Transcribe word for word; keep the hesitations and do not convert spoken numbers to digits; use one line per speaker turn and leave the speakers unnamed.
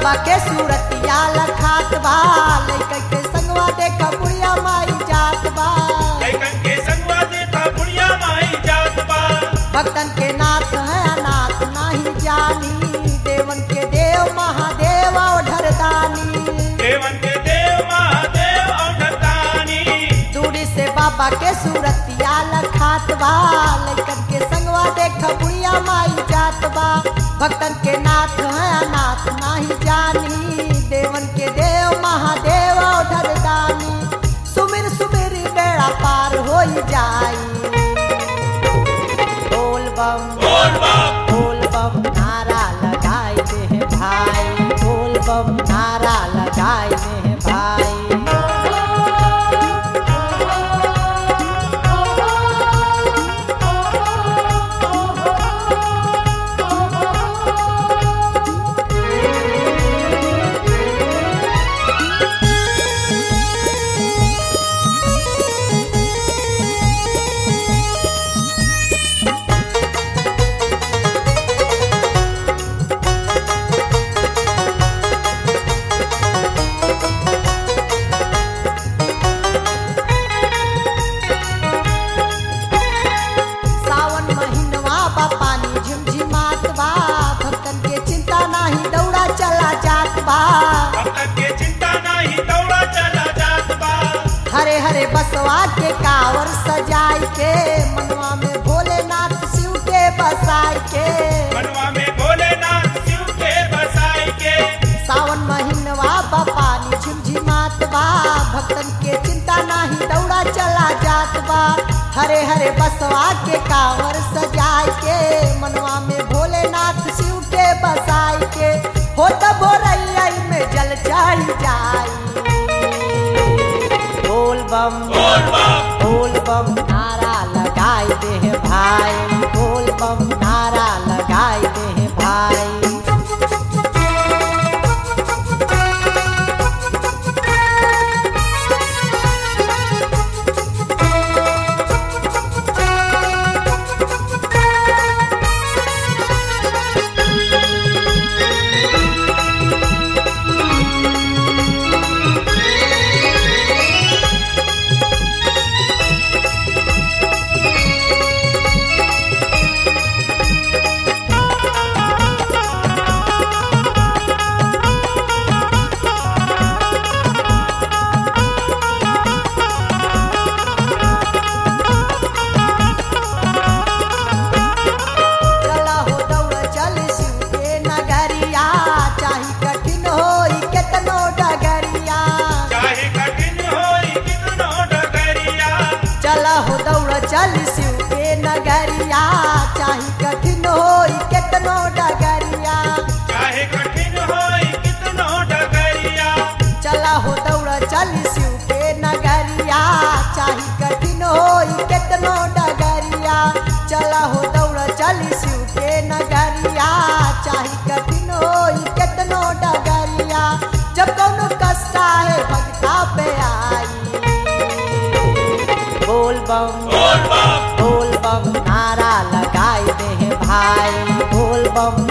बाबा के सूरतिया लखात बा लइकन के संगवा देखा बुढ़िया माई जात बा
लइकन के संगवा देखा बुढ़िया माई जात बा
भक्तन के नाथ है अनाथ नहीं जानी देवन के देव महादेव और दानी
देवन के देव महादेव और दानी
दूरी से बाबा के सूरतिया लखात बा लइकन के संगवा देखा बुढ़िया माई जात बा भक्तन के नाथ है अनाथ नहीं जानी देवन के देव महादेव और दानी सुमिर सुमिर बेड़ा पार हो जाई बोल बम
बोल बम
बोल बम नारा लगाई दे हैं भाई बोल बम नारा लगाई दे हैं भाई सावन महीनवा बा पानी झिमझिमात बा भक्तन के चिंता नाही दौड़ा चला जात बा
भक्तन के चिंता नहीं दौड़ा चला जात बा
हरे हरे बसवा के कावर सजाई के मनवा में भोलेनाथ शिव के बसाई के
मनवा में भोलेनाथ शिव के बसाई के
सावन महीनवा बा पानी झिमझिमात बा भक्तन के चिंता नाही दौड़ा चला जात बा हरे हरे बसवा के कावर सजाई के मनवा में भोलेनाथ शिव के बसाई के हो त भोरैया में जल चढ़ जाई बोल बम
बोल बम
बोल बम नारा लगाई दे हैं भाई बोल बम नारा लगाई दे हैं भाई चला हो दौड़ चल शिव के नगरिया चाहे कठिन होई केतनो डगरिया
चाहे कठिन होई कितनो डगरिया
चला हो दौड़ चल शिव के नगरिया चाहे कठिन होई केतनो डगरिया
चाहे कठिन होई कितनो डगरिया
चला हो दौड़ चल शिव के नगरिया चाहे कठिन होई केतनो डगरिया चला हो दौड़ चल शिव के नगरिया चाहे कठिन होई केतनो डगरिया जब कौनो कष्ट है भक्ता पे आई बोल बम
बोल बम
बोल बम नारा लगाई दे हैं भाई बोल बम